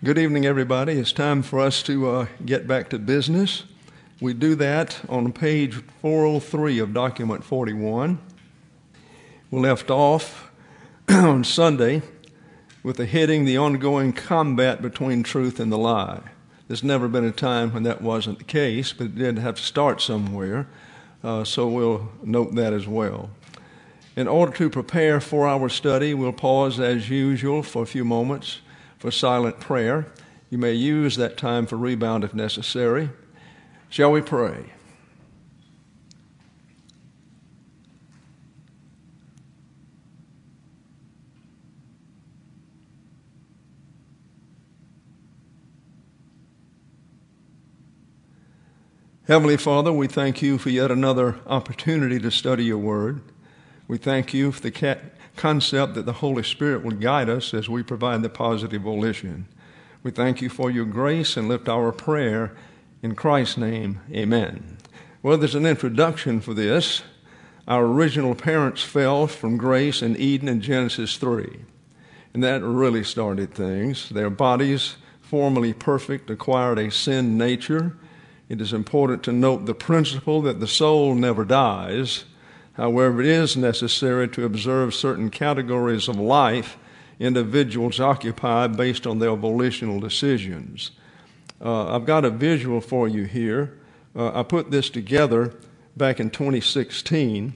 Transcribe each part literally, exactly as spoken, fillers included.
Good evening, everybody. It's time for us to uh, get back to business. We do that on page four oh three of document forty-one. We left off on Sunday with the heading, The Ongoing Combat Between Truth and the Lie. There's never been a time when that wasn't the case, but it did have to start somewhere, uh, so we'll note that as well. In order to prepare for our study, we'll pause as usual for a few moments for silent prayer. You may use that time for rebound if necessary. Shall we pray? Heavenly Father, we thank you for yet another opportunity to study your word. We thank you for the ca- concept that the Holy Spirit will guide us as we provide the positive volition. We thank you for your grace and lift our prayer in Christ's name. Amen. Well, there's an introduction for this. Our original parents fell from grace in Eden in Genesis three. And that really started things. Their bodies, formerly perfect, acquired a sin nature. It is important to note the principle that the soul never dies. However, it is necessary to observe certain categories of life individuals occupy based on their volitional decisions. Uh, I've got a visual for you here. Uh, I put this together back in twenty sixteen,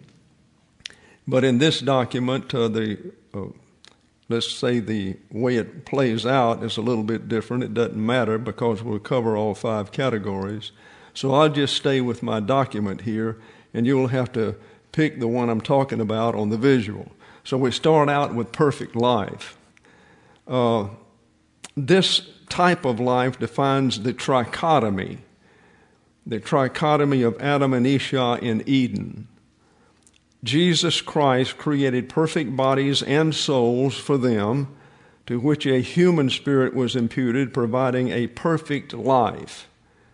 but in this document, uh, the uh, let's say the way it plays out is a little bit different. It doesn't matter because we'll cover all five categories. So I'll just stay with my document here, and you'll have to pick the one I'm talking about on the visual. So we start out with perfect life. Uh, this type of life defines the trichotomy, the trichotomy of Adam and Esau in Eden. Jesus Christ created perfect bodies and souls for them, to which a human spirit was imputed, providing a perfect life.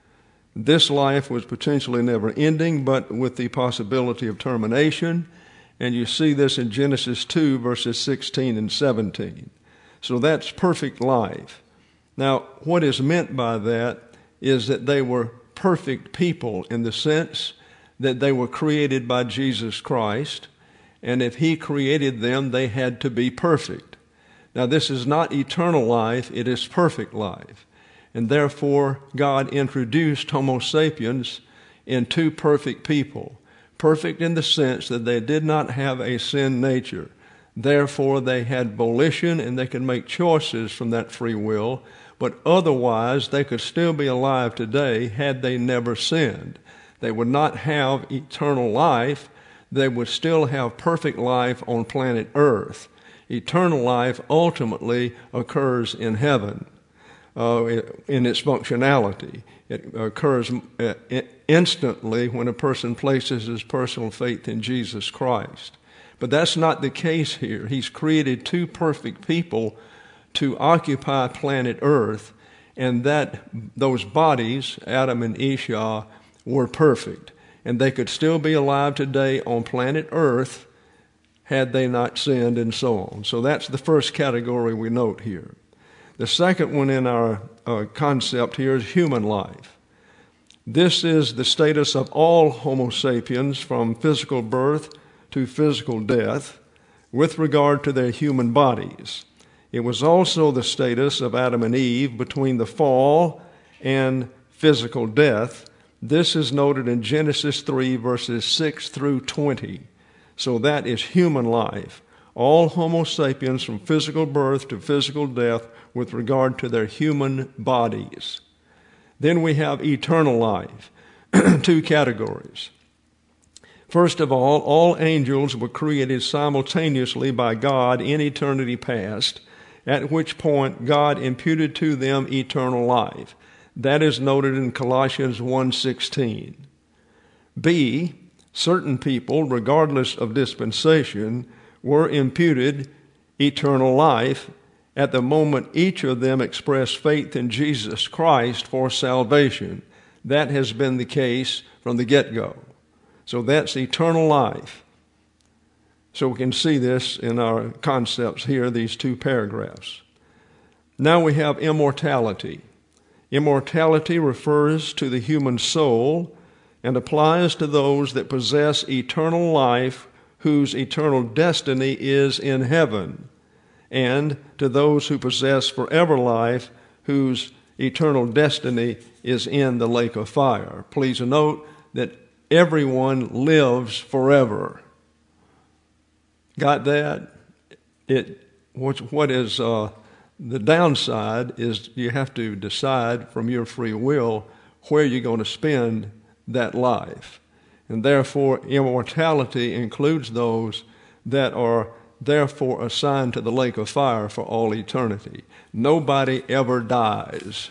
This life was potentially never ending, but with the possibility of termination. And you see this in Genesis two, verses sixteen and seventeen. So that's perfect life. Now, what is meant by that is that they were perfect people in the sense that they were created by Jesus Christ. And if he created them, they had to be perfect. Now, this is not eternal life, it is perfect life. And therefore, God introduced Homo sapiens into perfect people. Perfect in the sense that they did not have a sin nature. Therefore, they had volition and they could make choices from that free will. But otherwise, they could still be alive today had they never sinned. They would not have eternal life. They would still have perfect life on planet Earth. Eternal life ultimately occurs in heaven. Uh, in its functionality. It occurs uh, instantly when a person places his personal faith in Jesus Christ. But that's not the case here. He's created two perfect people to occupy planet Earth, and that those bodies, Adam and Esau, were perfect. And they could still be alive today on planet Earth had they not sinned and so on. So that's the first category we note here. The second one in our uh, concept here is human life. This is the status of all Homo sapiens from physical birth to physical death with regard to their human bodies. It was also the status of Adam and Eve between the fall and physical death. This is noted in Genesis three, verses six through twenty. So that is human life. All Homo sapiens from physical birth to physical death with regard to their human bodies. Then we have eternal life, two categories. First of all, all angels were created simultaneously by God in eternity past, at which point God imputed to them eternal life. That is noted in Colossians one sixteen. B, certain people, regardless of dispensation, were imputed eternal life at the moment each of them expressed faith in Jesus Christ for salvation. That has been the case from the get-go. So that's eternal life. So we can see this in our concepts here, these two paragraphs. Now we have immortality. Immortality refers to the human soul and applies to those that possess eternal life, whose eternal destiny is in heaven, and to those who possess forever life, whose eternal destiny is in the lake of fire. Please note that everyone lives forever. Got that? It what, what is uh, the downside is you have to decide from your free will where you're going to spend that life. And therefore, immortality includes those that are therefore assigned to the lake of fire for all eternity. Nobody ever dies.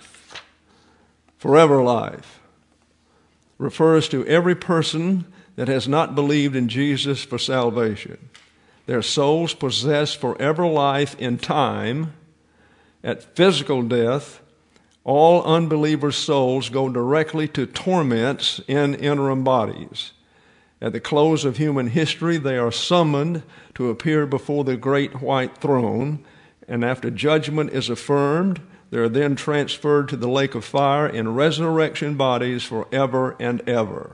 Forever life refers to every person that has not believed in Jesus for salvation. Their souls possess forever life in time. At physical death, all unbelievers' souls go directly to torments in interim bodies. At the close of human history, they are summoned to appear before the great white throne, and after judgment is affirmed, they are then transferred to the lake of fire in resurrection bodies forever and ever.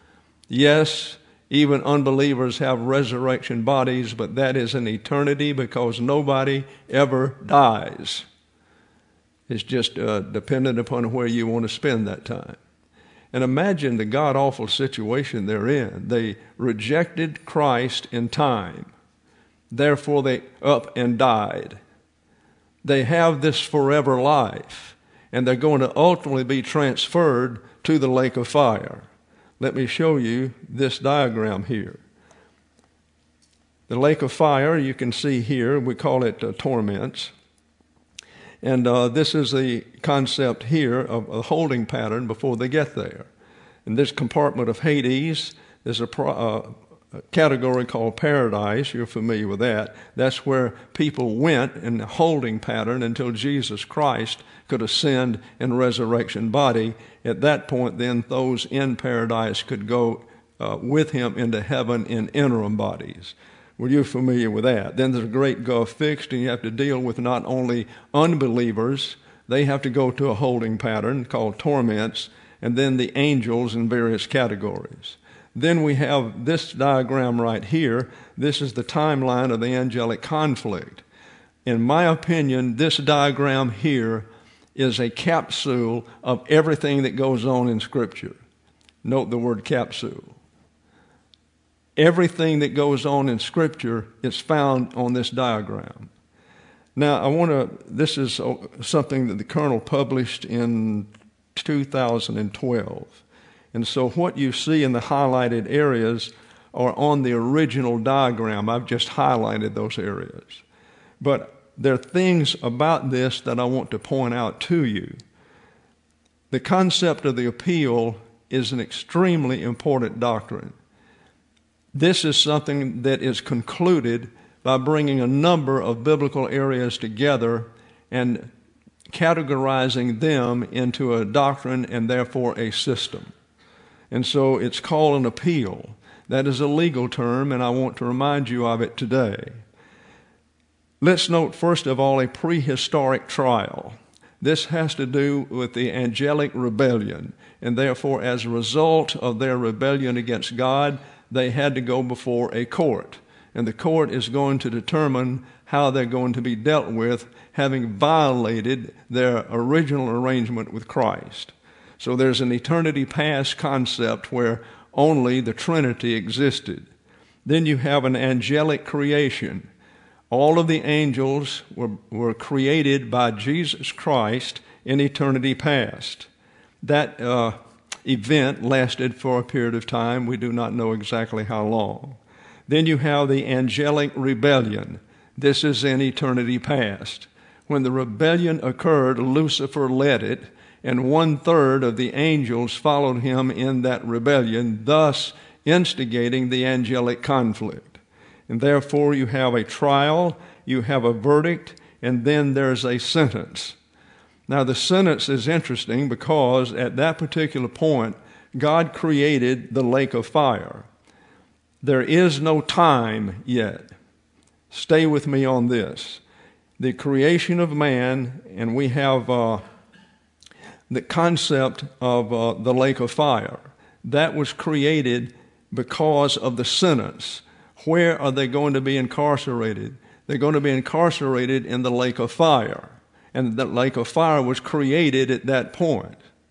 Yes, even unbelievers have resurrection bodies, but that is an eternity because nobody ever dies. It's just uh, dependent upon where you want to spend that time. And imagine the god-awful situation they're in. They rejected Christ in time. Therefore, they up and died. They have this forever life, and they're going to ultimately be transferred to the lake of fire. Let me show you this diagram here. The lake of fire, you can see here, we call it uh, torments. And uh, this is the concept here of a holding pattern before they get there. In this compartment of Hades, there's a, pro, uh, a category called paradise. You're familiar with that. That's where people went in a holding pattern until Jesus Christ could ascend in resurrection body. At that point, then, those in paradise could go uh, with him into heaven in interim bodies. Well, you're familiar with that. Then there's a great gulf fixed, and you have to deal with not only unbelievers, they have to go to a holding pattern called torments, and then the angels in various categories. Then we have this diagram right here. This is the timeline of the angelic conflict. In my opinion, this diagram here is a capsule of everything that goes on in Scripture. Note the word capsule. Everything that goes on in Scripture is found on this diagram. Now, I want to, this is something that the Colonel published in two thousand twelve. And so what you see in the highlighted areas are on the original diagram. I've just highlighted those areas. But there are things about this that I want to point out to you. The concept of the appeal is an extremely important doctrine. This is something that is concluded by bringing a number of biblical areas together and categorizing them into a doctrine and therefore a system. And so it's called an appeal. That is a legal term, and I want to remind you of it today. Let's note, first of all, a prehistoric trial. This has to do with the angelic rebellion, and therefore, as a result of their rebellion against God, they had to go before a court. And the court is going to determine how they're going to be dealt with, having violated their original arrangement with Christ. So there's an eternity past concept where only the Trinity existed. Then you have an angelic creation. All of the angels were, were created by Jesus Christ in eternity past. That uh, event lasted for a period of time. We do not know exactly how long. Then you have the angelic rebellion. This is in eternity past. When the rebellion occurred, Lucifer led it, and one-third of the angels followed him in that rebellion, thus instigating the angelic conflict. And therefore you have a trial, you have a verdict, and then there's a sentence. Now the sentence is interesting because at that particular point, God created the lake of fire. There is no time yet. Stay with me on this. the creation of man, and we have uh, the concept of uh, the lake of fire. That was created because of the sentence. Where are they going to be incarcerated? They're going to be incarcerated in the lake of fire. And the lake of fire was created at that point.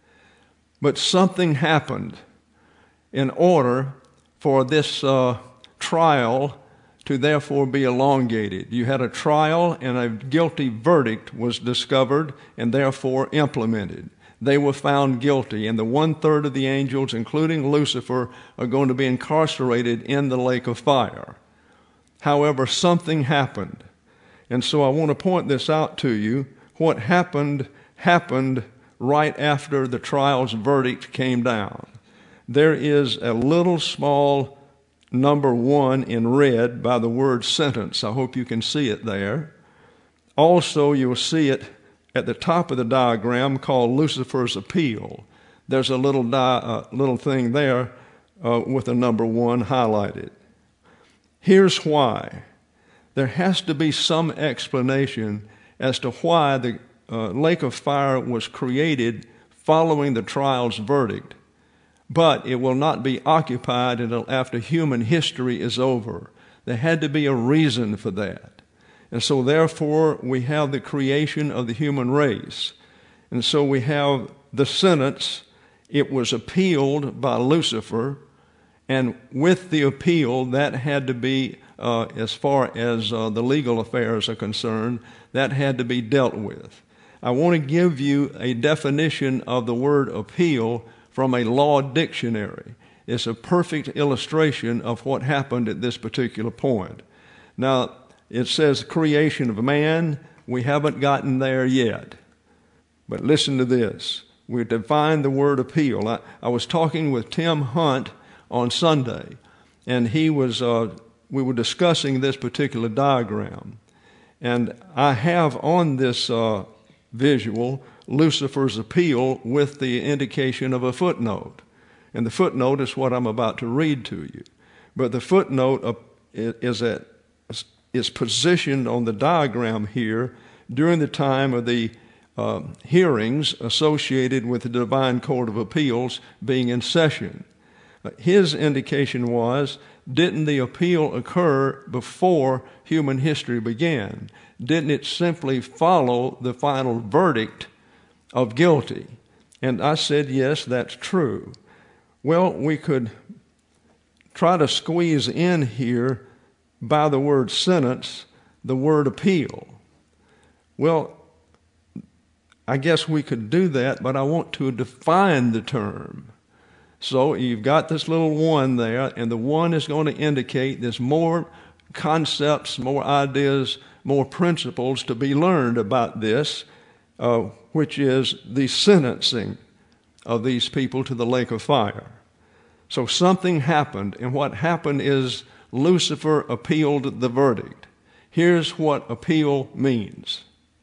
But something happened in order for this uh, trial to therefore be elongated. You had a trial and a guilty verdict was discovered and therefore implemented. They were found guilty, and the one-third of the angels, including Lucifer, are going to be incarcerated in the lake of fire. However, something happened. And so I want to point this out to you. What happened, happened right after the trial's verdict came down. There is a little small number one in red by the word sentence. I hope you can see it there. Also, you'll see it at the top of the diagram called Lucifer's appeal. There's a little di- uh, little thing there uh, with a number one highlighted. Here's why. There has to be some explanation as to why the uh, lake of fire was created following the trial's verdict, but it will not be occupied until after human history is over. There had to be a reason for that. And so therefore we have the creation of the human race. And so we have the sentence. It was appealed by Lucifer, and with the appeal that had to be, uh, as far as uh, the legal affairs are concerned, that had to be dealt with. I want to give you a definition of the word appeal from a law dictionary. It's a perfect illustration of what happened at this particular point. Now, it says creation of man. We haven't gotten there yet. But listen to this. We define the word appeal. I, I was talking with Tim Hunt on Sunday, and he was. Uh, we were discussing this particular diagram. And I have on this uh, visual Lucifer's appeal with the indication of a footnote. And the footnote is what I'm about to read to you. But the footnote uh, is at is positioned on the diagram here during the time of the uh, hearings associated with the Divine Court of Appeals being in session. Uh, his indication was, didn't the appeal occur before human history began? Didn't it simply follow the final verdict of guilty? And I said, yes, that's true. Well, we could try to squeeze in here by the word sentence, the word appeal. Well, I guess we could do that, but I want to define the term. So you've got this little one there, and the one is going to indicate there's more concepts, more ideas, more principles to be learned about this, uh, which is the sentencing of these people to the lake of fire. So something happened, and what happened is Lucifer appealed the verdict. Here's what appeal means.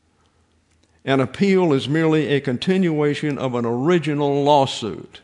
An appeal is merely a continuation of an original lawsuit.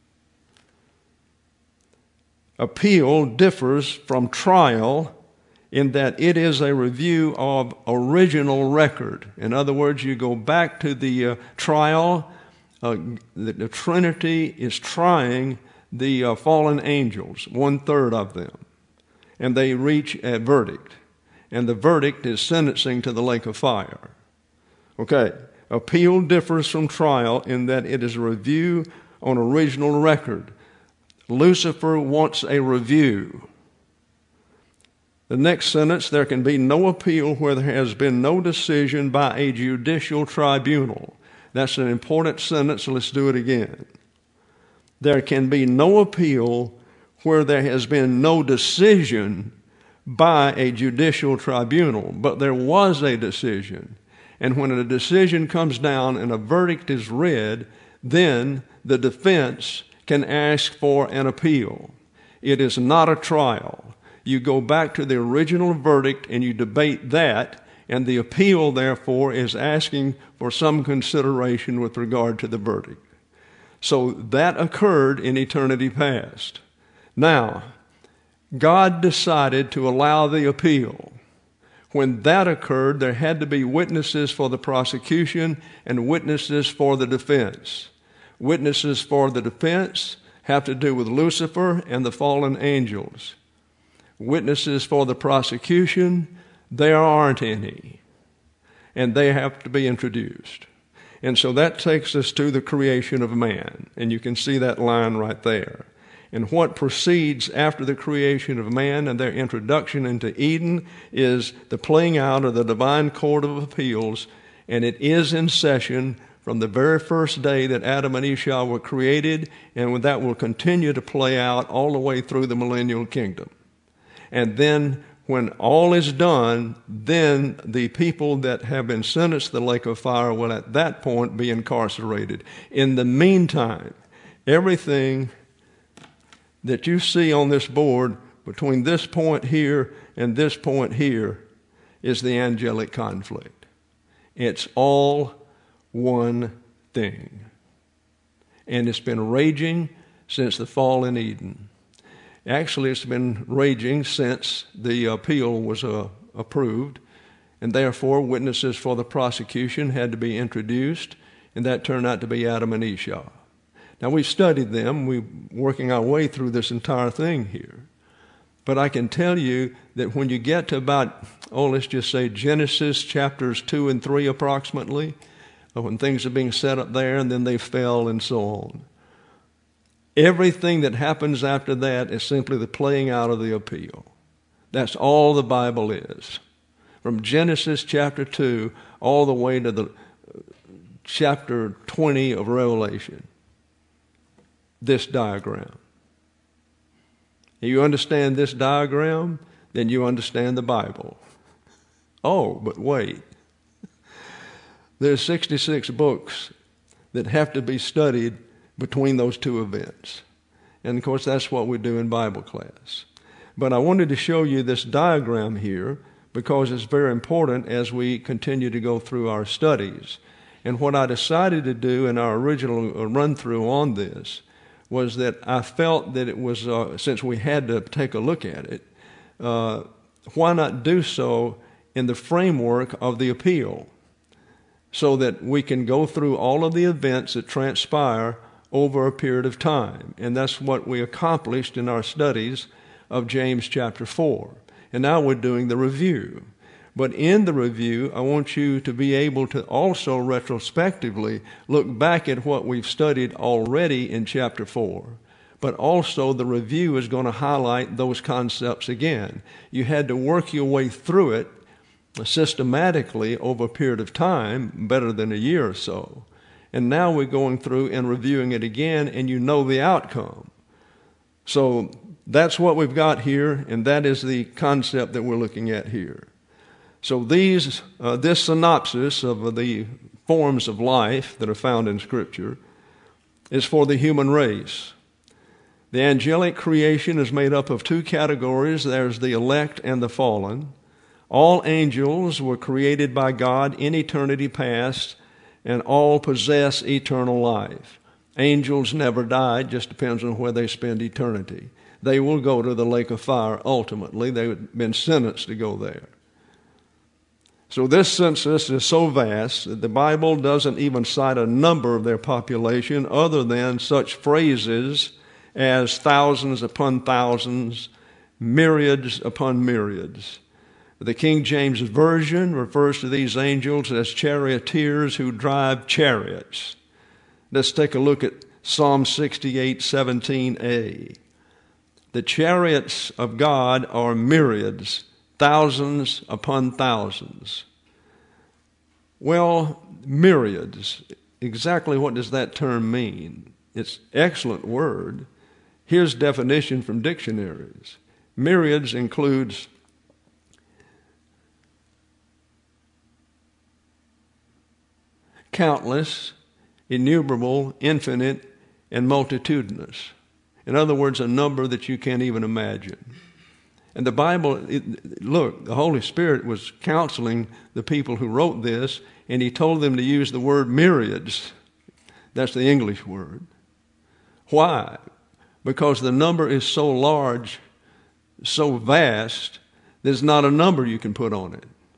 Appeal differs from trial in that it is a review of original record. In other words, you go back to the uh, trial. Uh, the, the Trinity is trying the uh, fallen angels, one-third of them. And they reach a verdict. And the verdict is sentencing to the lake of fire. Okay, appeal differs from trial in that it is a review on original record. Lucifer wants a review. The next sentence, there can be no appeal where there has been no decision by a judicial tribunal. That's an important sentence. Let's do it again. There can be no appeal where there has been no decision by a judicial tribunal, but there was a decision. And when a decision comes down and a verdict is read, then the defense can ask for an appeal. It is not a trial. You go back to the original verdict and you debate that, and the appeal, therefore, is asking for some consideration with regard to the verdict. So that occurred in eternity past. Now, God decided to allow the appeal. When that occurred, there had to be witnesses for the prosecution and witnesses for the defense. Witnesses for the defense have to do with Lucifer and the fallen angels. Witnesses for the prosecution, there aren't any, and they have to be introduced. And so that takes us to the creation of man, and you can see that line right there. And what proceeds after the creation of man and their introduction into Eden is the playing out of the divine court of appeals, and it is in session from the very first day that Adam and Eve were created, and that will continue to play out all the way through the millennial kingdom. And then when all is done, then the people that have been sentenced to the lake of fire will at that point be incarcerated. In the meantime, everything that you see on this board between this point here and this point here is the angelic conflict. It's all one thing. And it's been raging since the fall in Eden. Actually, it's been raging since the appeal was uh, approved, and therefore witnesses for the prosecution had to be introduced, and that turned out to be Adam and Eve. Now, we've studied them. We're working our way through this entire thing here. But I can tell you that when you get to about, oh, let's just say Genesis chapters two and three approximately, when things are being set up there and then they fell and so on, everything that happens after that is simply the playing out of the appeal. That's all the Bible is. From Genesis chapter two all the way to the chapter twenty of Revelation. This diagram. If you understand this diagram, then you understand the Bible. Oh, but wait. There's sixty-six books that have to be studied between those two events. And of course, that's what we do in Bible class. But I wanted to show you this diagram here because it's very important as we continue to go through our studies. And what I decided to do in our original run-through on this was that I felt that it was, uh, since we had to take a look at it, uh, why not do so in the framework of the appeal so that we can go through all of the events that transpire over a period of time. And that's what we accomplished in our studies of James chapter four. And now we're doing the review. But in the review, I want you to be able to also retrospectively look back at what we've studied already in chapter four. But also the review is going to highlight those concepts again. You had to work your way through it systematically over a period of time, better than a year or so. And now we're going through and reviewing it again, and you know the outcome. So that's what we've got here, and that is the concept that we're looking at here. So these, uh, this synopsis of the forms of life that are found in Scripture is for the human race. The angelic creation is made up of two categories. There's the elect and the fallen. All angels were created by God in eternity past, and all possess eternal life. Angels never die, just depends on where they spend eternity. They will go to the lake of fire ultimately. They've been sentenced to go there. So this census is so vast that the Bible doesn't even cite a number of their population other than such phrases as thousands upon thousands, myriads upon myriads. The King James Version refers to these angels as charioteers who drive chariots. Let's take a look at Psalm sixty-eight seventeen a. The chariots of God are myriads, thousands upon thousands. Well, myriads, exactly what does that term mean? It's an excellent word. Here's definition from dictionaries. Myriads includes countless, innumerable, infinite, and multitudinous. In other words, a number that you can't even imagine. And the Bible, it, look, the Holy Spirit was counseling the people who wrote this, and he told them to use the word myriads. That's the English word. Why? Because the number is so large, so vast, there's not a number you can put on it.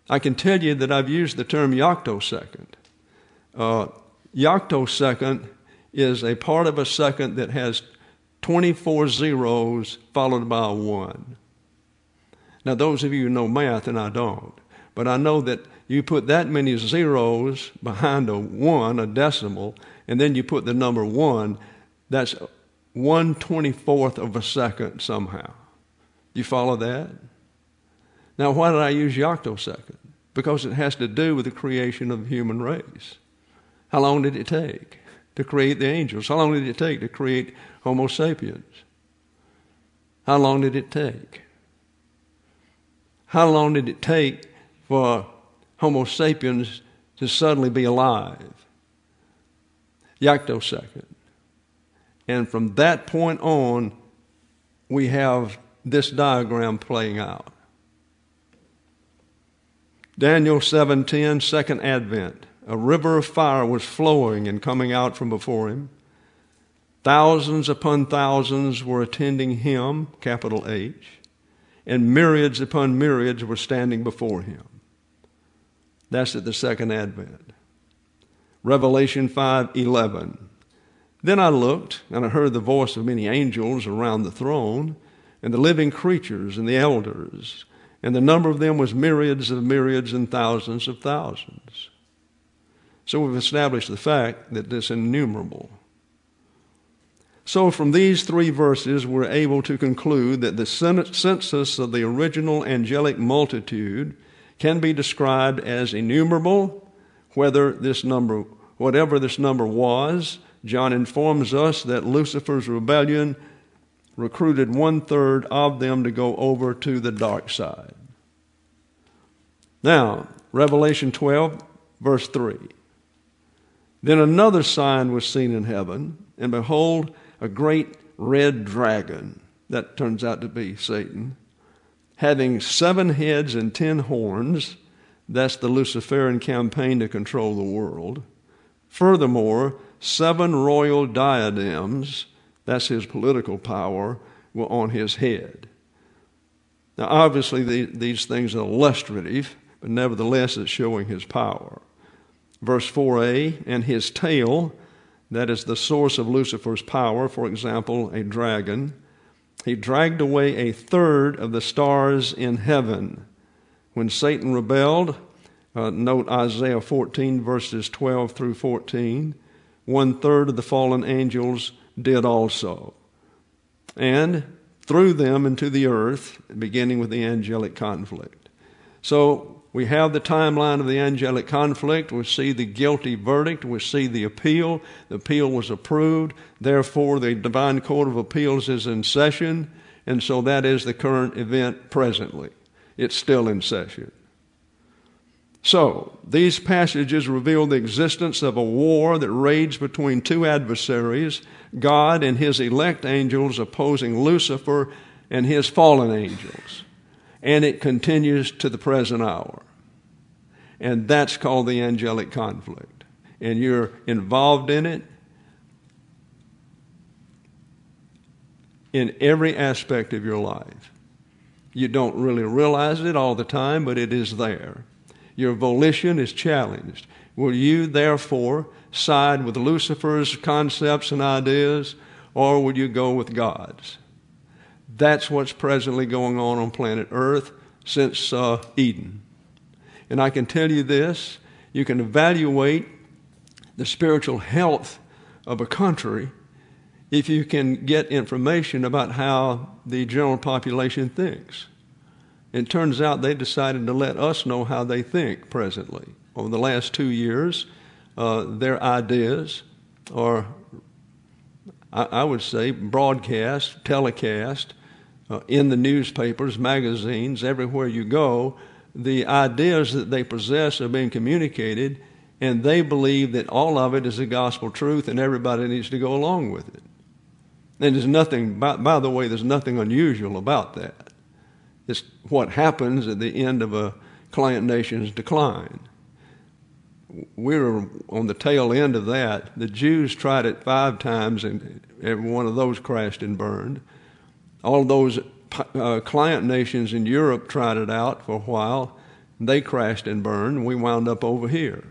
I can tell you that I've used the term yoctosecond. Uh, yoctosecond is a part of a second that has twenty-four zeros followed by a one. Now, those of you who know math, and I don't, but I know that you put that many zeros behind a one, a decimal, and then you put the number one, that's one twenty-fourth of a second somehow. You follow that? Now, why did I use yoctosecond? Because it has to do with the creation of the human race. How long did it take to create the angels? How long did it take to create Homo sapiens? How long did it take? How long did it take for Homo sapiens to suddenly be alive? Yoctosecond. And from that point on, we have this diagram playing out. Daniel seven ten, second advent. A river of fire was flowing and coming out from before him. Thousands upon thousands were attending him, capital H, and myriads upon myriads were standing before him. That's at the second advent. Revelation five eleven. Then I looked, and I heard the voice of many angels around the throne, and the living creatures and the elders, and the number of them was myriads of myriads and thousands of thousands. So we've established the fact that it's innumerable. So from these three verses, we're able to conclude that the census of the original angelic multitude can be described as innumerable, whether this number, whatever this number was. John informs us that Lucifer's rebellion recruited one-third of them to go over to the dark side. Now, Revelation twelve, verse three. Then another sign was seen in heaven, and behold, a great red dragon, that turns out to be Satan, having seven heads and ten horns. That's the Luciferian campaign to control the world. Furthermore, seven royal diadems, that's his political power, were on his head. Now, obviously, the, these things are illustrative, but nevertheless, it's showing his power. Verse four a, and his tail, that is the source of Lucifer's power, for example, a dragon, he dragged away a third of the stars in heaven. When Satan rebelled, uh, note Isaiah fourteen, verses twelve through fourteen, one-third of the fallen angels did also, and threw them into the earth, beginning with the angelic conflict. So we have the timeline of the angelic conflict. We see the guilty verdict. We see the appeal. The appeal was approved. Therefore, the divine court of appeals is in session, and so that is the current event presently. It's still in session. So, these passages reveal the existence of a war that raged between two adversaries, God and his elect angels opposing Lucifer and his fallen angels. And it continues to the present hour. And that's called the angelic conflict. And you're involved in it in every aspect of your life. You don't really realize it all the time, but it is there. Your volition is challenged. Will you, therefore, side with Lucifer's concepts and ideas, or will you go with God's? That's what's presently going on on planet Earth since uh, Eden. And I can tell you this, you can evaluate the spiritual health of a country if you can get information about how the general population thinks. It turns out they decided to let us know how they think presently. Over the last two years, uh, their ideas are, I, I would say, broadcast, telecast, uh, in the newspapers, magazines, everywhere you go. The ideas that they possess are being communicated, and they believe that all of it is the gospel truth and everybody needs to go along with it. And there's nothing, by, by the way, there's nothing unusual about that. It's what happens at the end of a client nation's decline. We're on the tail end of that. The Jews tried it five times, and every one of those crashed and burned. All those uh, client nations in Europe tried it out for a while, They crashed and burned, and we wound up over here.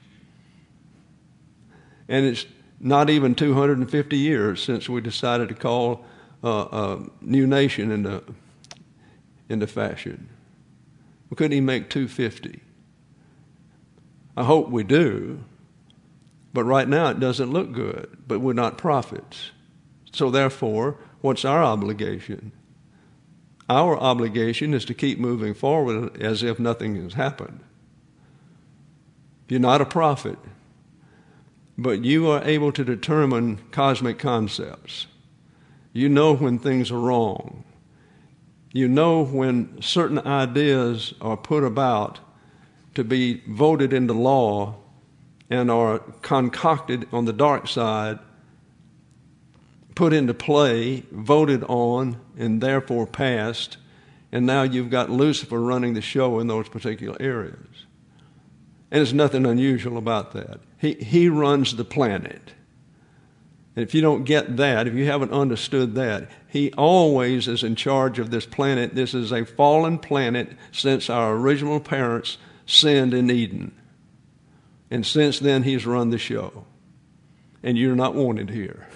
And it's not even two hundred fifty years since we decided to call uh, a new nation into, into fashion. We couldn't even make two hundred fifty. I hope we do, but right now it doesn't look good, but we're not prophets. So therefore, what's our obligation? Our obligation is to keep moving forward as if nothing has happened. You're not a prophet, but you are able to determine cosmic concepts. You know when things are wrong. You know when certain ideas are put about to be voted into law and are concocted on the dark side, put into play, voted on, and therefore passed, and now you've got Lucifer running the show in those particular areas. And there's nothing unusual about that. He, he runs the planet. And if you don't get that, if you haven't understood that, he always is in charge of this planet. This is a fallen planet since our original parents sinned in Eden. And since then, he's run the show. And you're not wanted here.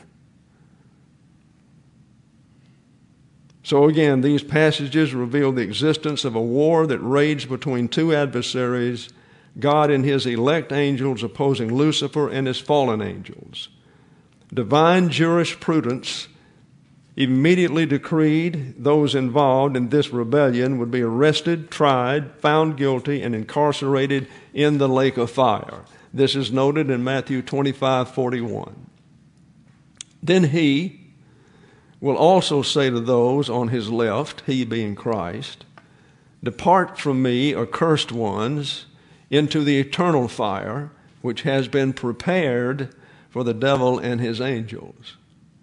So again, these passages reveal the existence of a war that raged between two adversaries, God and his elect angels opposing Lucifer and his fallen angels. Divine jurisprudence immediately decreed those involved in this rebellion would be arrested, tried, found guilty, and incarcerated in the lake of fire. This is noted in Matthew twenty-five forty-one. Then he will also say to those on his left, he being Christ, "Depart from me, accursed ones, into the eternal fire, which has been prepared for the devil and his angels."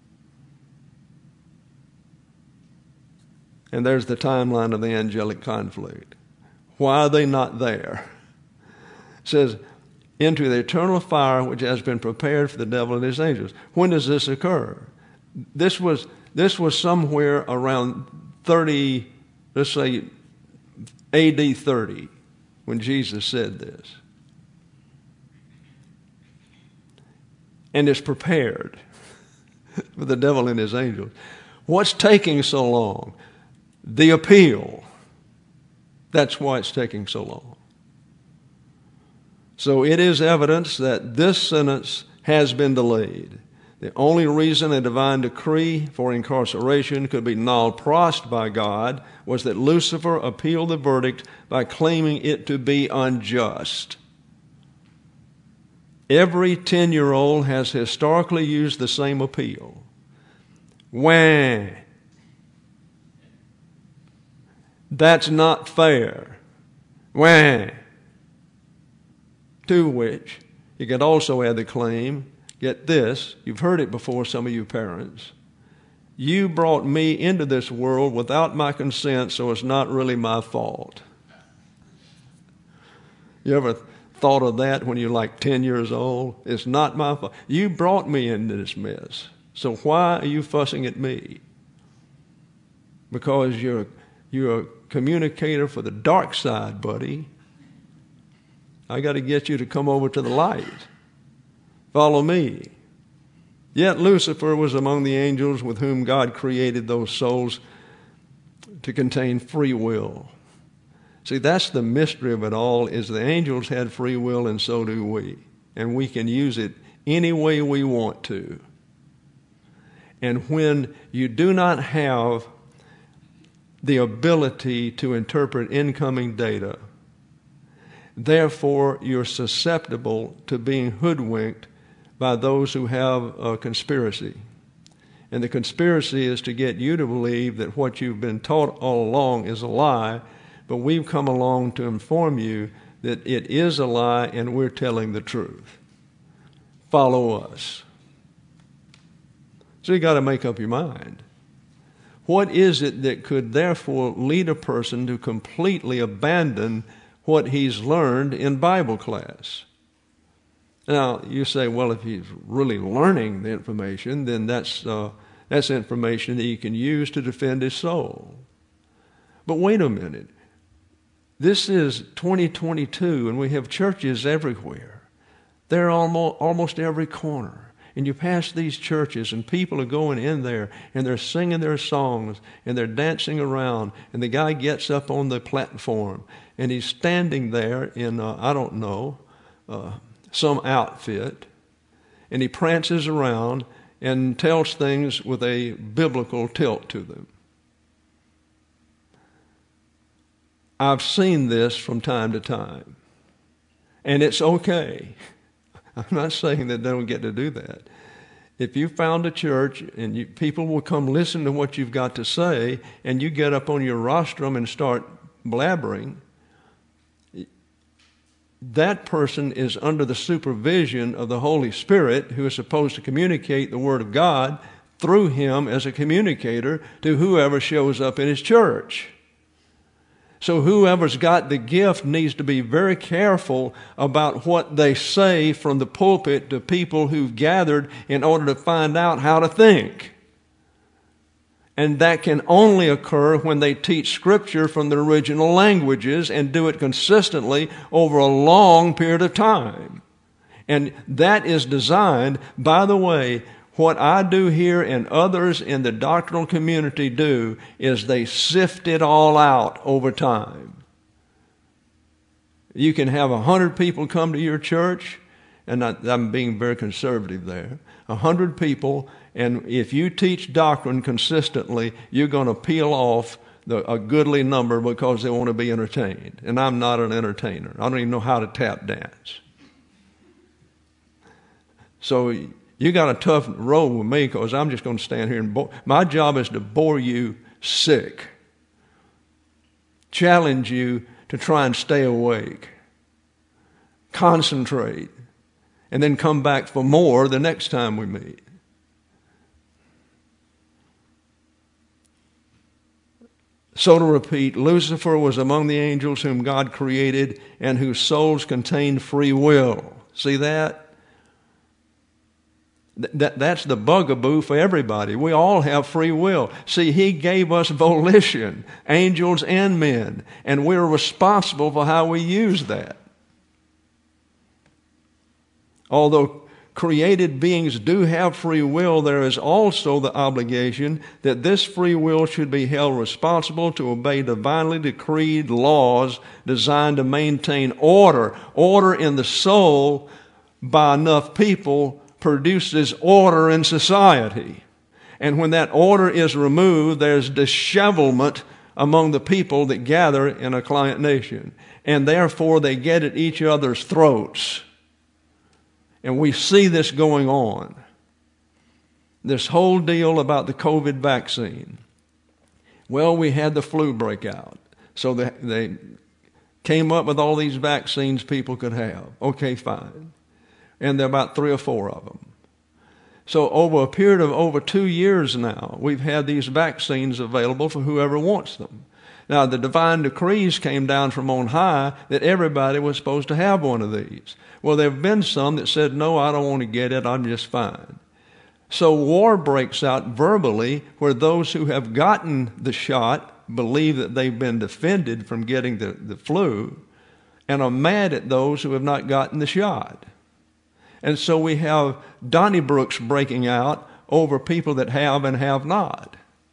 And there's the timeline of the angelic conflict. Why are they not there? It says, into the eternal fire which has been prepared for the devil and his angels. When does this occur? This was this was somewhere around thirty, let's say A D thirty, when Jesus said this. And it's prepared for the devil and his angels. What's taking so long? The appeal. That's why it's taking so long. So it is evidence that this sentence has been delayed. The only reason a divine decree for incarceration could be null prost by God was that Lucifer appealed the verdict by claiming it to be unjust. Every ten-year-old has historically used the same appeal. Wah! That's not fair. Wah! To which you could also add the claim, get this, you've heard it before, some of you parents. You brought me into this world without my consent, so it's not really my fault. You ever thought of that when you're like ten years old? It's not my fault. You brought me into this mess, so why are you fussing at me? Because you're, you're a communicator for the dark side, buddy. I got to get you to come over to the light. Follow me. Yet Lucifer was among the angels with whom God created those souls to contain free will. See, that's the mystery of it all, is the angels had free will and so do we. And we can use it any way we want to. And when you do not have the ability to interpret incoming data, therefore you're susceptible to being hoodwinked by those who have a conspiracy. And the conspiracy is to get you to believe that what you've been taught all along is a lie, but we've come along to inform you that it is a lie and we're telling the truth. Follow us. So you got to make up your mind. What is it that could therefore lead a person to completely abandon what he's learned in Bible class? Now, you say, well, if he's really learning the information, then that's, uh, that's information that he can use to defend his soul. But wait a minute. This is twenty twenty-two, and we have churches everywhere. They're almost, almost every corner. And you pass these churches, and people are going in there, and they're singing their songs, and they're dancing around, and the guy gets up on the platform, and he's standing there in, uh, I don't know, uh, some outfit, and he prances around and tells things with a biblical tilt to them. I've seen this from time to time, and it's okay. I'm not saying that they don't get to do that. If you found a church and you, people will come listen to what you've got to say, and you get up on your rostrum and start blabbering, that person is under the supervision of the Holy Spirit, who is supposed to communicate the Word of God through him as a communicator to whoever shows up in his church. So whoever's got the gift needs to be very careful about what they say from the pulpit to people who've gathered in order to find out how to think. And that can only occur when they teach Scripture from the original languages and do it consistently over a long period of time. And that is designed, by the way, what I do here and others in the doctrinal community do is they sift it all out over time. You can have a hundred people come to your church, and I, I'm being very conservative there, a hundred people, and if you teach doctrine consistently, you're going to peel off the, a goodly number because they want to be entertained. And I'm not an entertainer. I don't even know how to tap dance. So you got a tough road with me because I'm just going to stand here and bore. My job is to bore you sick. Challenge you to try and stay awake. Concentrate. And then come back for more the next time we meet. So to repeat, Lucifer was among the angels whom God created and whose souls contained free will. See that? That, that's the bugaboo for everybody. We all have free will. See, he gave us volition, angels and men, and we're responsible for how we use that. Although created beings do have free will, there is also the obligation that this free will should be held responsible to obey divinely decreed laws designed to maintain order. Order in the soul by enough people produces order in society. And when that order is removed, there's dishevelment among the people that gather in a client nation. And therefore, they get at each other's throats. And we see this going on. This whole deal about the COVID vaccine. Well, we had the flu breakout. So they, they came up with all these vaccines people could have. Okay, fine. And there are about three or four of them. So over a period of over two years now, we've had these vaccines available for whoever wants them. Now, the divine decrees came down from on high that everybody was supposed to have one of these. Well, there have been some that said, no, I don't want to get it, I'm just fine. So war breaks out verbally where those who have gotten the shot believe that they've been defended from getting the, the flu and are mad at those who have not gotten the shot. And so we have Donnybrooks breaking out over people that have and have not.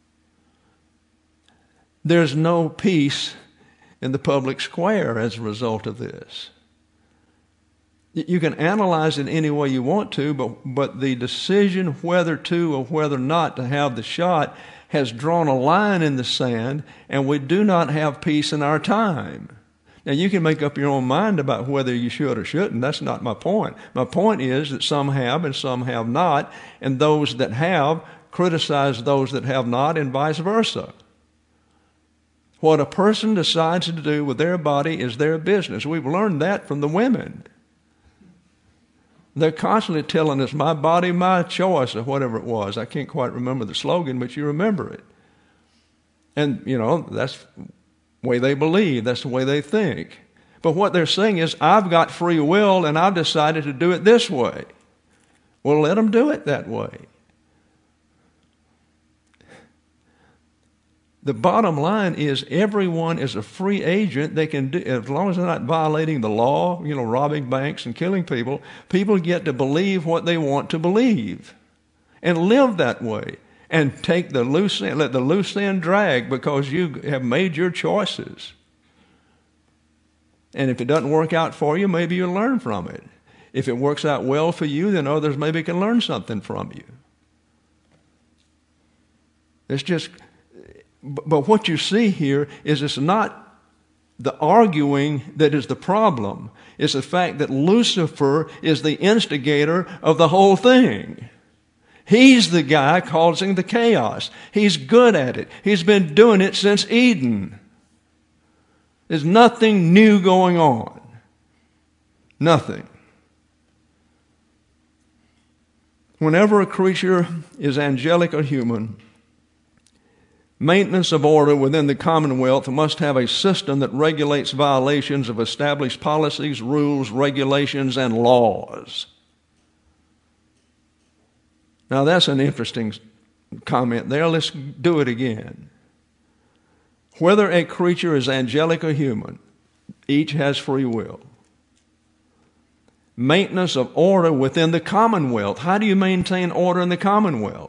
There's no peace in the public square as a result of this. You can analyze it any way you want to, but, but the decision whether to or whether not to have the shot has drawn a line in the sand, and we do not have peace in our time. Now, you can make up your own mind about whether you should or shouldn't. That's not my point. My point is that some have and some have not, and those that have criticize those that have not, and vice versa. What a person decides to do with their body is their business. We've learned that from the women. They're constantly telling us, my body, my choice, or whatever it was. I can't quite remember the slogan, but you remember it. And, you know, that's the way they believe. That's the way they think. But what they're saying is, I've got free will and I've decided to do it this way. Well, let them do it that way. The bottom line is everyone is a free agent. They can do, as long as they're not violating the law, you know, robbing banks and killing people, people get to believe what they want to believe and live that way and take the loose end, let the loose end drag because you have made your choices. And if it doesn't work out for you, maybe you'll learn from it. If it works out well for you, then others maybe can learn something from you. It's just... But what you see here is it's not the arguing that is the problem. It's the fact that Lucifer is the instigator of the whole thing. He's the guy causing the chaos. He's good at it. He's been doing it since Eden. There's nothing new going on. Nothing. Whenever a creature is angelic or human, maintenance of order within the commonwealth must have a system that regulates violations of established policies, rules, regulations, and laws. Now that's an interesting comment there. Let's do it again. Whether a creature is angelic or human, each has free will. Maintenance of order within the commonwealth. How do you maintain order in the commonwealth?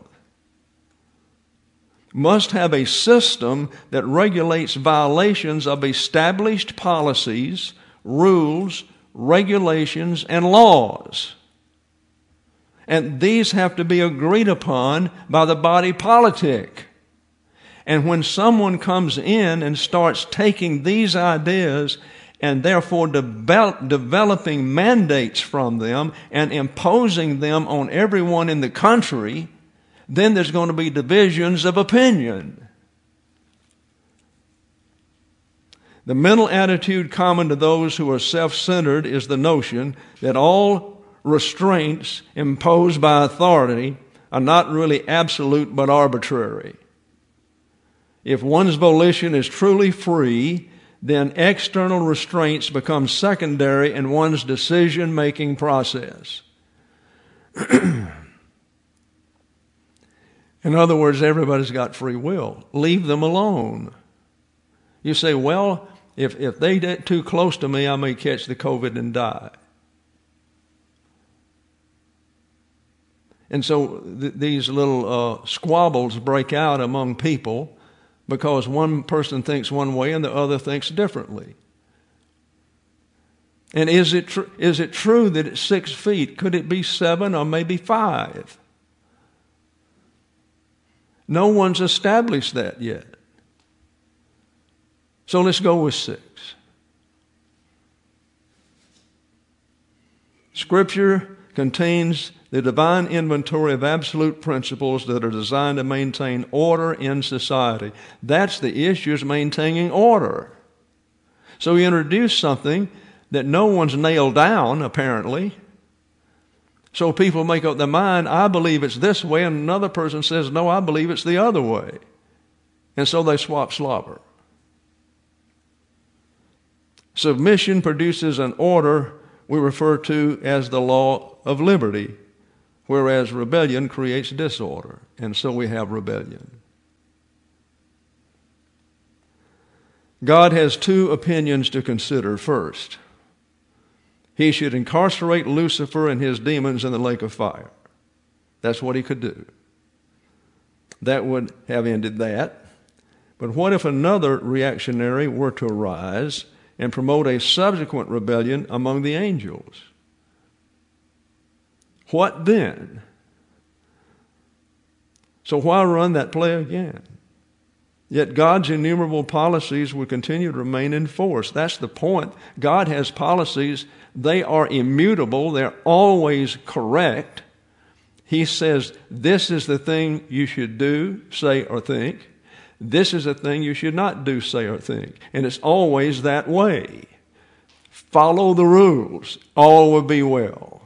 Must have a system that regulates violations of established policies, rules, regulations, and laws. And these have to be agreed upon by the body politic. And when someone comes in and starts taking these ideas and therefore develop, developing mandates from them and imposing them on everyone in the country, then there's going to be divisions of opinion. The mental attitude common to those who are self-centered is the notion that all restraints imposed by authority are not really absolute but arbitrary. If one's volition is truly free, then external restraints become secondary in one's decision-making process. In other words, everybody's got free will. Leave them alone. You say, well, if, if they get too close to me, I may catch the COVID and die. And so th- these little uh, squabbles break out among people because one person thinks one way and the other thinks differently. And is it tr- is it true that it's six feet? Could it be seven or maybe five? No one's established that yet. So let's go with six. Scripture contains the divine inventory of absolute principles that are designed to maintain order in society. That's the issue, is maintaining order. So we introduce something that no one's nailed down, apparently. So people make up their mind, I believe it's this way, and another person says, no, I believe it's the other way. And so they swap slobber. Submission produces an order we refer to as the law of liberty, whereas rebellion creates disorder, and so we have rebellion. God has two opinions to consider. First, he should incarcerate Lucifer and his demons in the lake of fire. That's what he could do. That would have ended that. But what if another reactionary were to arise and promote a subsequent rebellion among the angels? What then? So why run that play again? Yet God's innumerable policies will continue to remain in force. That's the point. God has policies. They are immutable. They're always correct. He says, this is the thing you should do, say, or think. This is the thing you should not do, say, or think. And it's always that way. Follow the rules. All will be well.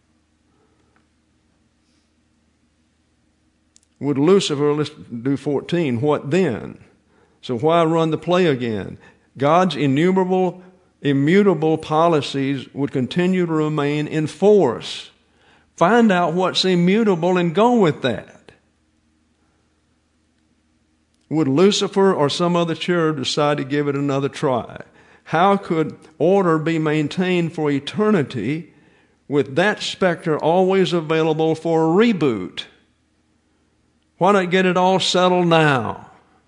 With Lucifer, let's do fourteen. What then? So why run the play again? God's innumerable, immutable policies would continue to remain in force. Find out what's immutable and go with that. Would Lucifer or some other cherub decide to give it another try? How could order be maintained for eternity with that specter always available for a reboot? Why not get it all settled now?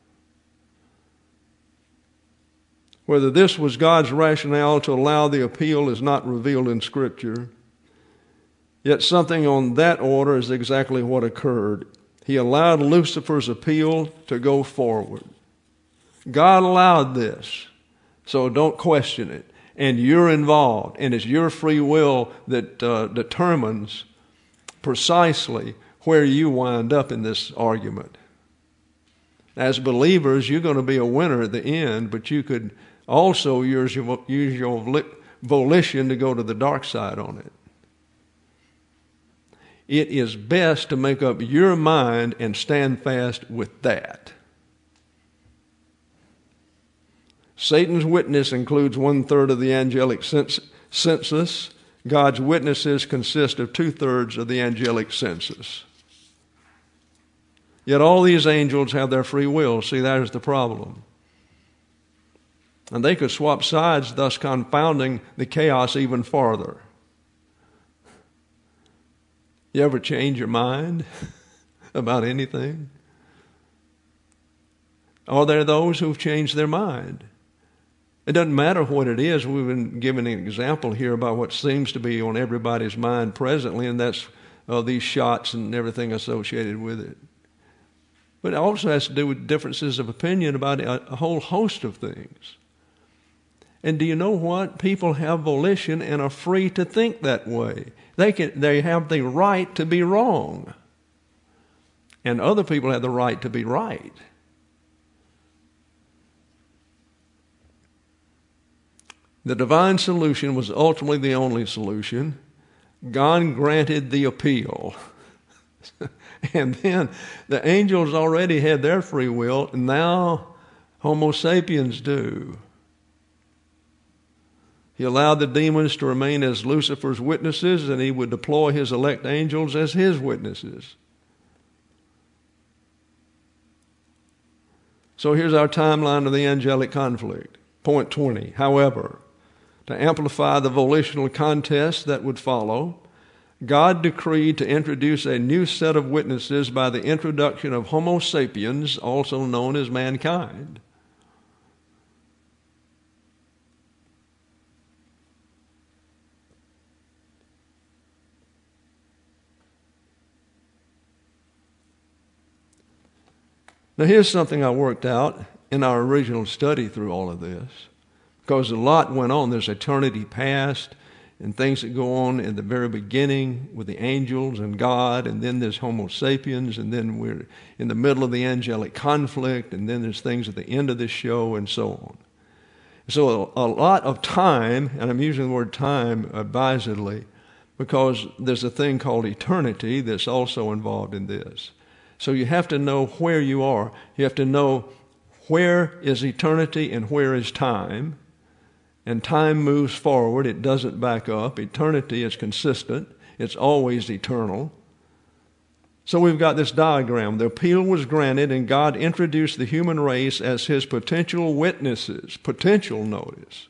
Whether this was God's rationale to allow the appeal is not revealed in Scripture. Yet something on that order is exactly what occurred. He allowed Lucifer's appeal to go forward. God allowed this, so don't question it. And you're involved, and it's your free will that uh, determines precisely where you wind up in this argument. As believers, you're going to be a winner at the end, but you could also use your, use your volition to go to the dark side on it. It is best to make up your mind and stand fast with that. Satan's witness includes one-third of the angelic census. God's witnesses consist of two-thirds of the angelic census. Yet all these angels have their free will. See, that is the problem. And they could swap sides, thus confounding the chaos even farther. You ever change your mind about anything? Are there those who've changed their mind? It doesn't matter what it is. We've been given an example here about what seems to be on everybody's mind presently, and that's uh, these shots and everything associated with it. But it also has to do with differences of opinion about a, a whole host of things. And do you know what? People have volition and are free to think that way. They can, they have the right to be wrong. And other people have the right to be right. The divine solution was ultimately the only solution. God granted the appeal. And then the angels already had their free will, and now Homo sapiens do. He allowed the demons to remain as Lucifer's witnesses, and he would deploy his elect angels as his witnesses. So here's our timeline of the angelic conflict. Point twenty. However, to amplify the volitional contest that would follow, God decreed to introduce a new set of witnesses by the introduction of Homo sapiens, also known as mankind. Now here's something I worked out in our original study through all of this, because a lot went on. There's eternity past and things that go on in the very beginning with the angels and God, and then there's Homo sapiens, and then we're in the middle of the angelic conflict, and then there's things at the end of this show, and so on. So a, a lot of time, and I'm using the word time advisedly, because there's a thing called eternity that's also involved in this. So you have to know where you are. You have to know where is eternity and where is time. And time moves forward. It doesn't back up. Eternity is consistent. It's always eternal. So we've got this diagram. The appeal was granted, and God introduced the human race as his potential witnesses. Potential, notice.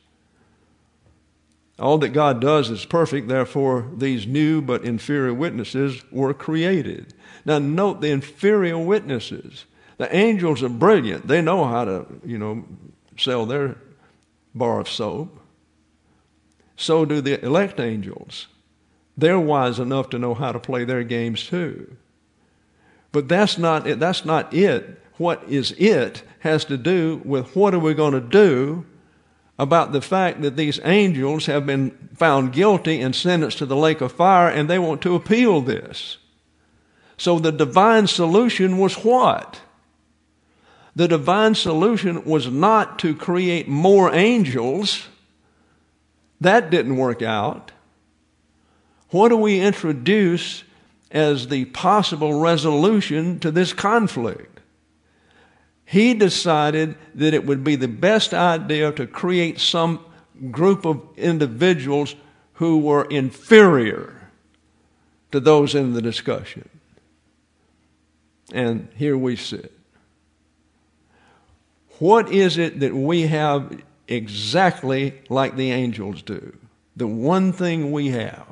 All that God does is perfect, therefore these new but inferior witnesses were created. Now note the inferior witnesses. The angels are brilliant. They know how to, you know, sell their bar of soap. So do the elect angels. They're wise enough to know how to play their games too. But that's not it. That's not it. What is it has to do with what are we going to do about the fact that these angels have been found guilty and sentenced to the lake of fire, and they want to appeal this. So the divine solution was what? The divine solution was not to create more angels. That didn't work out. What do we introduce as the possible resolution to this conflict? He decided that it would be the best idea to create some group of individuals who were inferior to those in the discussion. And here we sit. What is it that we have exactly like the angels do? The one thing we have: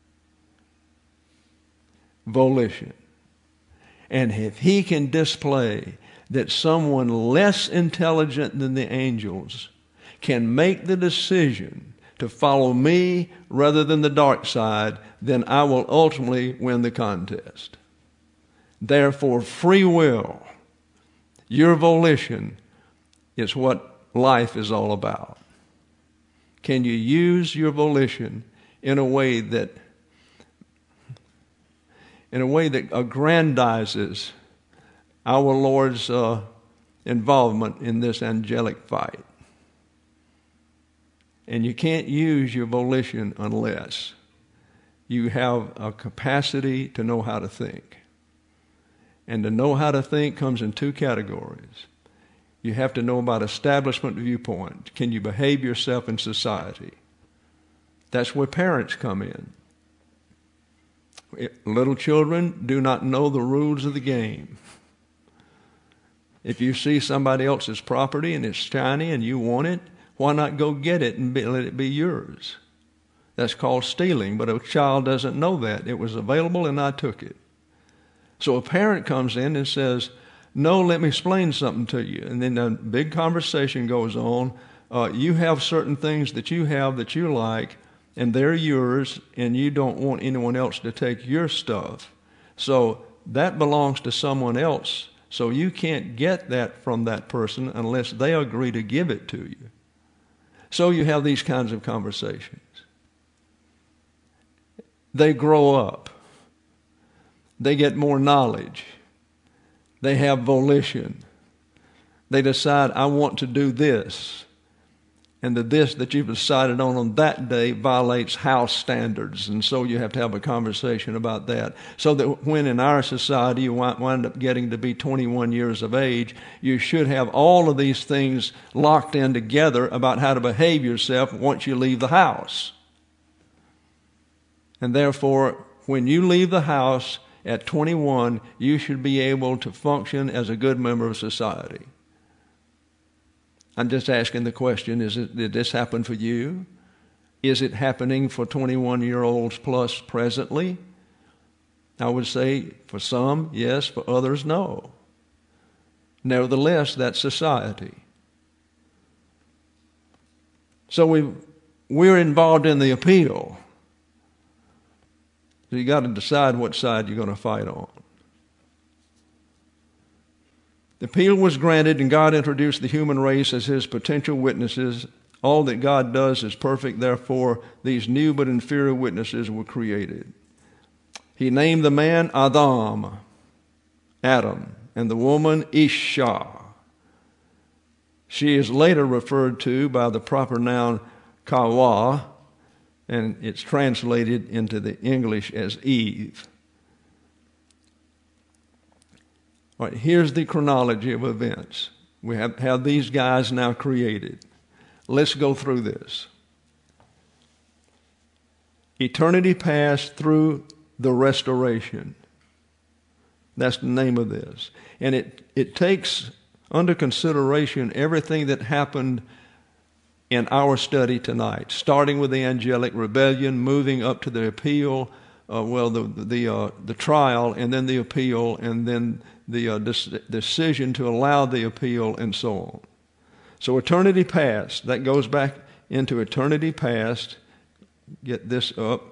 volition. And if he can display that someone less intelligent than the angels can make the decision to follow me rather than the dark side, then I will ultimately win the contest. Therefore, free will, your volition, is what life is all about. Can you use your volition in a way that in a way that aggrandizes our Lord's uh, involvement in this angelic fight? And you can't use your volition unless you have a capacity to know how to think. And to know how to think comes in two categories. You have to know about establishment viewpoint. Can you behave yourself in society? That's where parents come in. Little children do not know the rules of the game. If you see somebody else's property and it's shiny and you want it, why not go get it and be, let it be yours? That's called stealing, but a child doesn't know that. It was available and I took it. So a parent comes in and says, no, let me explain something to you. And then a big conversation goes on. Uh, you have certain things that you have that you like, and they're yours, and you don't want anyone else to take your stuff. So that belongs to someone else. So you can't get that from that person unless they agree to give it to you. So you have these kinds of conversations. They grow up. They get more knowledge. They have volition. They decide, I want to do this. And the this that you've decided on on that day violates house standards. And so you have to have a conversation about that. So that when in our society you wind up getting to be twenty-one years of age, you should have all of these things locked in together about how to behave yourself once you leave the house. And therefore, when you leave the house at twenty-one, you should be able to function as a good member of society. I'm just asking the question, is it, did this happen for you? Is it happening for twenty-one-year-olds plus presently? I would say for some, yes, for others, no. Nevertheless, that's society. So we, we're involved in the appeal. So you got to decide what side you're going to fight on. The appeal was granted, and God introduced the human race as his potential witnesses. All that God does is perfect, therefore these new but inferior witnesses were created. He named the man Adam, Adam, and the woman Isha. She is later referred to by the proper noun Kawa, and it's translated into the English as Eve. All right, here's the chronology of events. We have, have these guys now created. Let's go through this. Eternity past through the restoration. That's the name of this. And it, it takes under consideration everything that happened in our study tonight, starting with the angelic rebellion, moving up to the appeal, uh, well, the the uh, the trial, and then the appeal, and then the uh, des- decision to allow the appeal, and so on. So eternity past, that goes back into eternity past. Get this up.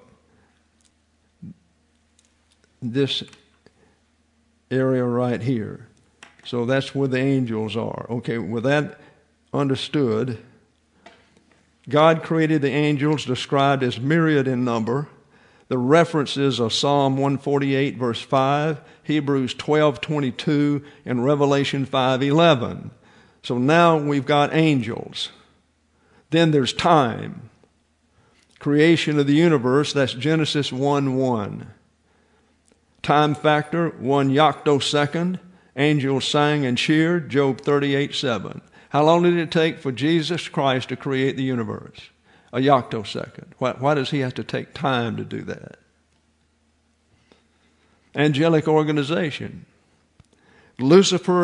This area right here. So that's where the angels are. Okay, with that understood, God created the angels described as myriad in number. The references are Psalm one forty-eight verse five, Hebrews twelve twenty-two, and Revelation five eleven. So now we've got angels. Then there's time. Creation of the universe, that's Genesis one one. Time factor, one yoctosecond. Angels sang and cheered, Job thirty-eight seven. How long did it take for Jesus Christ to create the universe? A yoctosecond. Why, why does he have to take time to do that? Angelic organization. Lucifer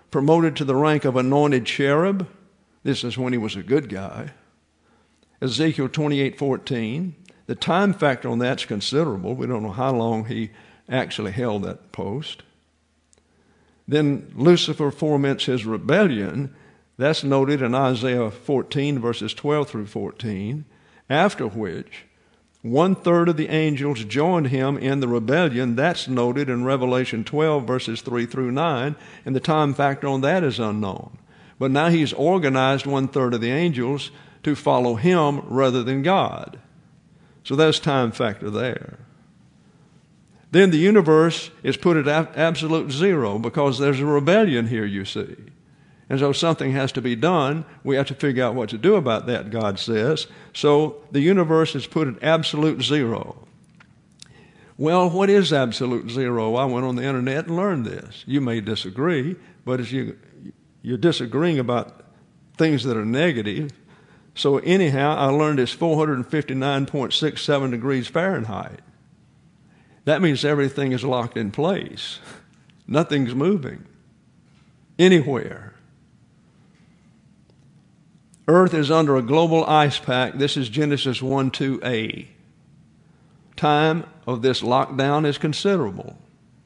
promoted to the rank of anointed cherub. This is when he was a good guy. Ezekiel twenty-eight fourteen. The time factor on that's considerable. We don't know how long he actually held that post. Then Lucifer foments his rebellion. That's noted in Isaiah fourteen, verses twelve through fourteen, after which one-third of the angels joined him in the rebellion. That's noted in Revelation twelve, verses three through nine, and the time factor on that is unknown. But now he's organized one-third of the angels to follow him rather than God. So there's time factor there. Then the universe is put at absolute zero because there's a rebellion here, you see. And so something has to be done. We have to figure out what to do about that, God says. So the universe is put at absolute zero. Well, what is absolute zero? I went on the internet and learned this. You may disagree, but as you, you're disagreeing about things that are negative. So anyhow, I learned it's four hundred fifty-nine point six seven degrees Fahrenheit. That means everything is locked in place. Nothing's moving anywhere. Earth is under a global ice pack. This is Genesis one two a. Time of this lockdown is considerable.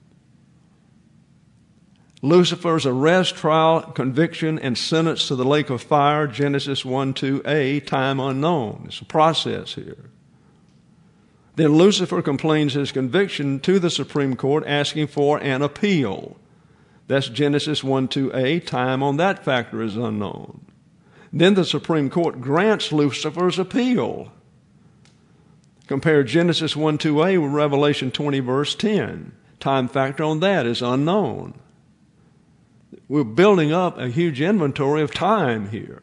Lucifer's arrest, trial, conviction, and sentence to the lake of fire, Genesis one two a, time unknown. It's a process here. Then Lucifer complains his conviction to the Supreme Court, asking for an appeal. That's Genesis one two a, time on that factor is unknown. Then the Supreme Court grants Lucifer's appeal. Compare Genesis one two a with Revelation twenty, verse ten. Time factor on that is unknown. We're building up a huge inventory of time here.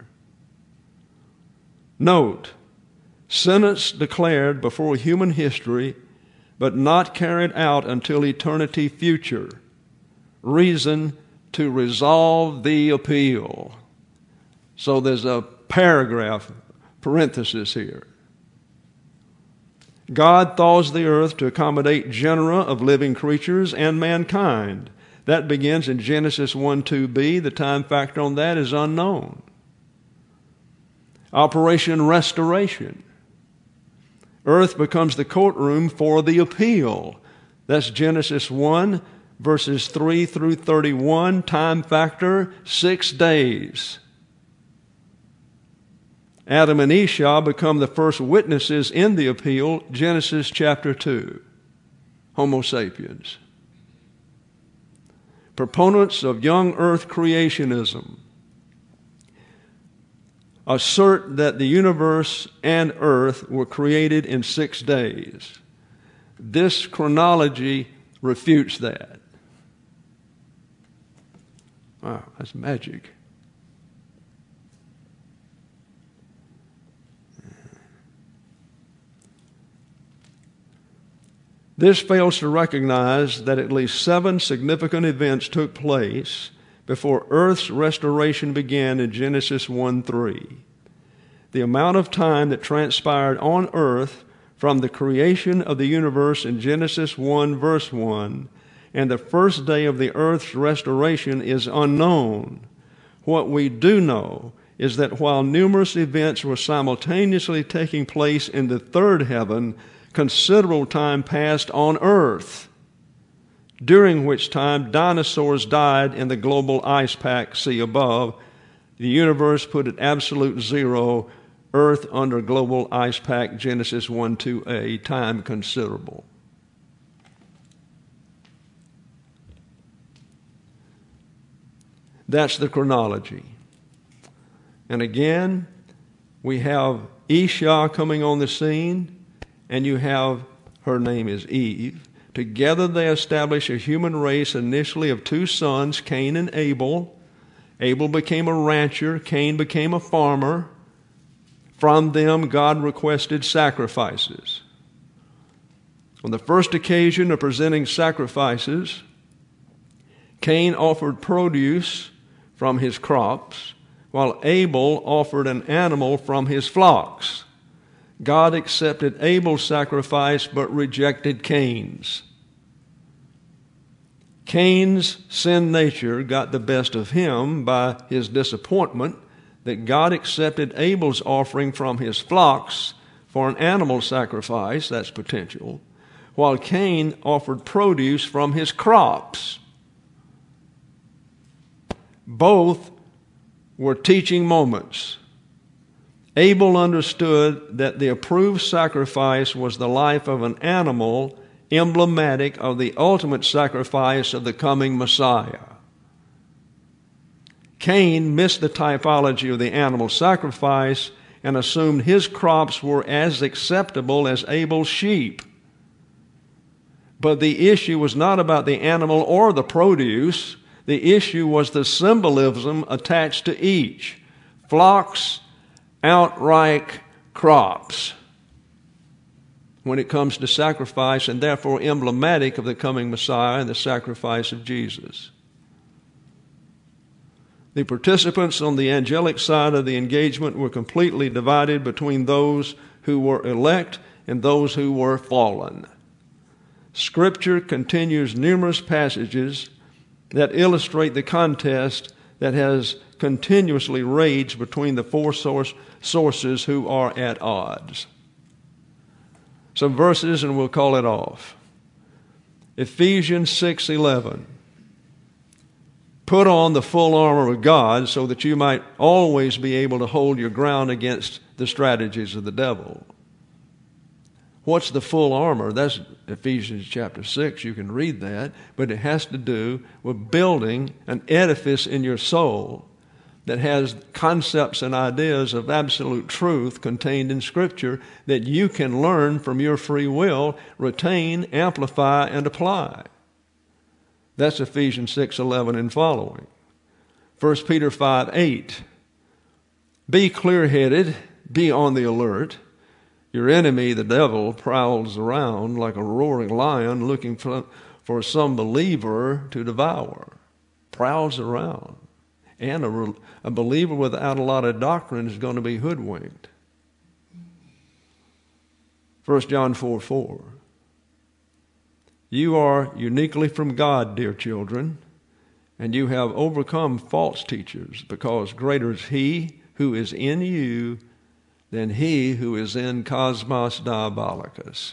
Note, sentence declared before human history, but not carried out until eternity future. Reason to resolve the appeal. So there's a paragraph, parenthesis here. God thaws the earth to accommodate genera of living creatures and mankind. That begins in Genesis one two b. The time factor on that is unknown. Operation Restoration. Earth becomes the courtroom for the appeal. That's Genesis one, verses three through thirty-one. Time factor, six days. Adam and Esau become the first witnesses in the appeal, Genesis chapter two. Homo sapiens. Proponents of young earth creationism assert that the universe and earth were created in six days. This chronology refutes that. Wow, that's magic. This fails to recognize that at least seven significant events took place before Earth's restoration began in Genesis one three. The amount of time that transpired on Earth from the creation of the universe in Genesis one verse one and the first day of the Earth's restoration is unknown. What we do know is that while numerous events were simultaneously taking place in the third heaven, considerable time passed on Earth, during which time dinosaurs died in the global ice pack, see above. The universe put at absolute zero, Earth under global ice pack, Genesis one two a, time considerable. That's the chronology. And again, we have Esau coming on the scene, and you have, her name is Eve. Together they establish a human race initially of two sons, Cain and Abel. Abel became a rancher, Cain became a farmer. From them, God requested sacrifices. On the first occasion of presenting sacrifices, Cain offered produce from his crops, while Abel offered an animal from his flocks. God accepted Abel's sacrifice but rejected Cain's. Cain's sin nature got the best of him by his disappointment that God accepted Abel's offering from his flocks for an animal sacrifice, that's potential, while Cain offered produce from his crops. Both were teaching moments. Abel understood that the approved sacrifice was the life of an animal, emblematic of the ultimate sacrifice of the coming Messiah. Cain missed the typology of the animal sacrifice and assumed his crops were as acceptable as Abel's sheep. But the issue was not about the animal or the produce. The issue was the symbolism attached to each. Flocks outright crops when it comes to sacrifice, and therefore emblematic of the coming Messiah and the sacrifice of Jesus. The participants on the angelic side of the engagement were completely divided between those who were elect and those who were fallen. Scripture continues numerous passages that illustrate the contest that has continuously raged between the four source, sources who are at odds. Some verses and we'll call it off. Ephesians six eleven. Put on the full armor of God so that you might always be able to hold your ground against the strategies of the devil. What's the full armor? That's Ephesians chapter six. You can read that. But it has to do with building an edifice in your soul that has concepts and ideas of absolute truth contained in Scripture that you can learn from your free will, retain, amplify, and apply. That's Ephesians six eleven and following. First Peter five eight. Be clear-headed, be on the alert. Your enemy, the devil, prowls around like a roaring lion looking for, for some believer to devour. Prowls around. And a, a believer without a lot of doctrine is going to be hoodwinked. First John four four. You are uniquely from God, dear children, and you have overcome false teachers, because greater is he who is in you than he who is in Cosmos Diabolicus.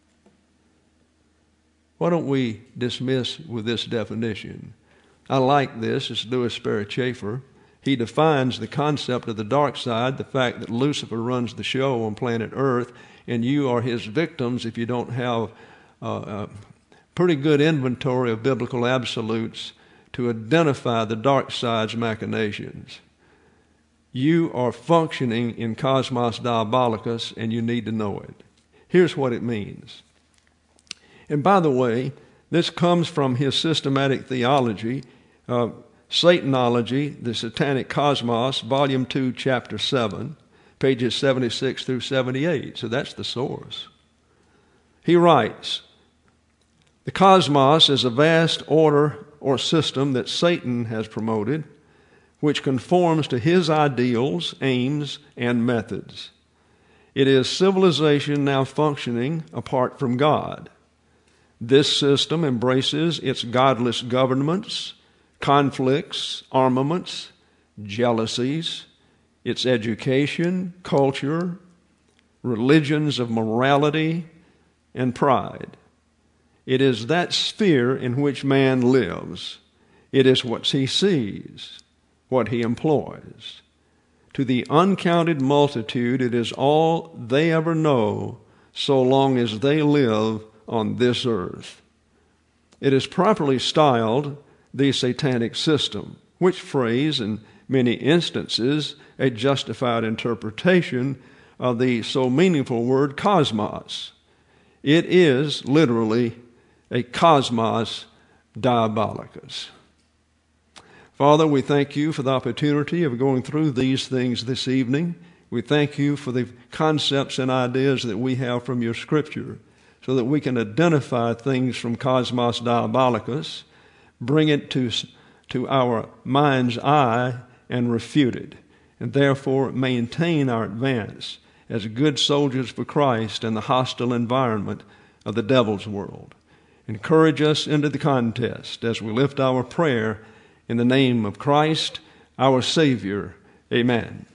Why don't we dismiss with this definition? I like this. It's Louis Sperry Chafer. He defines the concept of the dark side, the fact that Lucifer runs the show on planet Earth, and you are his victims if you don't have uh, a pretty good inventory of biblical absolutes to identify the dark side's machinations. You are functioning in Cosmos Diabolicus, and you need to know it. Here's what it means. And by the way, this comes from his systematic theology, uh, Satanology, the Satanic Cosmos, Volume two, Chapter seven, pages seventy-six through seventy-eight. So that's the source. He writes, the cosmos is a vast order or system that Satan has promoted, which conforms to his ideals, aims, and methods. It is civilization now functioning apart from God. This system embraces its godless governments, conflicts, armaments, jealousies, its education, culture, religions of morality, and pride. It is that sphere in which man lives. It is what he sees, what he employs. To the uncounted multitude, it is all they ever know so long as they live on this earth. It is properly styled the satanic system, which phrase, in many instances, a justified interpretation of the so meaningful word cosmos. It is literally a Cosmos Diabolicus. Father, we thank you for the opportunity of going through these things this evening. We thank you for the concepts and ideas that we have from your Scripture, so that we can identify things from Cosmos Diabolicus, bring it to, to our mind's eye, and refute it, and therefore maintain our advance as good soldiers for Christ in the hostile environment of the devil's world. Encourage us into the contest as we lift our prayer in the name of Christ, our Savior. Amen.